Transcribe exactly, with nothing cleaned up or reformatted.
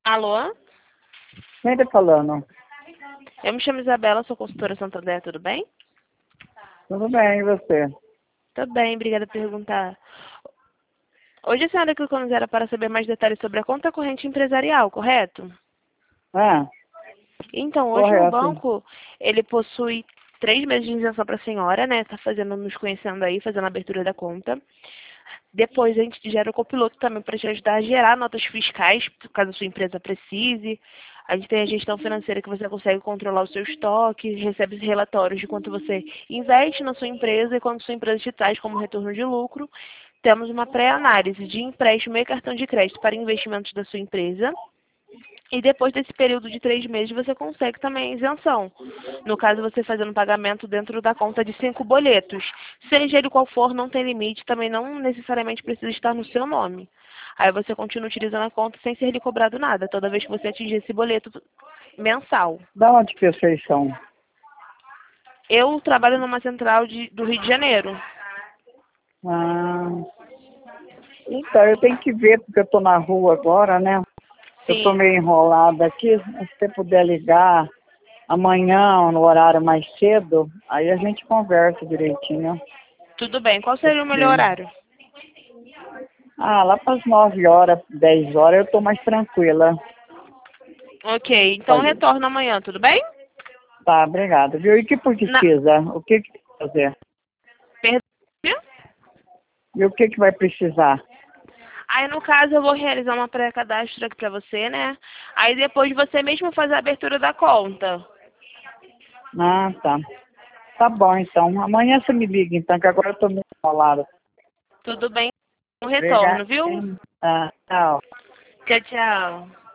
Alô? Quem tá falando? Eu me chamo Isabela, sou consultora Santander, tudo bem? Tudo bem, e você? Tudo bem, obrigada por perguntar. Hoje a senhora clicou no zero para saber mais detalhes sobre a conta corrente empresarial, correto? Ah, Então, hoje o correto. banco, ele possui três meses de isenção para a senhora, né? Tá fazendo, nos conhecendo aí, fazendo a abertura da conta. Depois a gente gera o copiloto também para te ajudar a gerar notas fiscais, caso a sua empresa precise. A gente tem a gestão financeira que você consegue controlar o seu estoque, recebe relatórios de quanto você investe na sua empresa e quanto sua empresa te traz como retorno de lucro. Temos uma pré-análise de empréstimo e cartão de crédito para investimentos da sua empresa. E depois desse período de três meses, você consegue também a isenção. No caso, você fazendo pagamento dentro da conta de cinco boletos. Seja ele qual for, não tem limite, também não necessariamente precisa estar no seu nome. Aí você continua utilizando a conta sem ser lhe cobrado nada, toda vez que você atingir esse boleto mensal. Da onde que vocês são? Eu trabalho numa central de, do Rio de Janeiro. Ah, então, eu tenho que ver, porque eu tô na rua agora, né? Eu tô Sim, meio enrolada aqui. Se você puder ligar amanhã, no horário mais cedo, aí a gente conversa direitinho. tudo bem. Qual seria o melhor Porque, horário? ah, lá para as nove horas, dez horas, eu tô mais tranquila. Ok, então Pode- retorno amanhã, tudo bem? Tá, obrigada, viu? E que Na... precisa? O que que tem que fazer? Perdão? E o que que vai precisar? Aí, no caso, eu vou realizar uma pré-cadastro aqui pra você, né? Aí, depois, você mesmo faz a abertura da conta. Ah, tá. Tá bom, então. Amanhã você me liga, então, que agora eu tô meio enrolada. Tudo bem? Um Obrigada. retorno, viu? Tá, tchau. Tchau, tchau.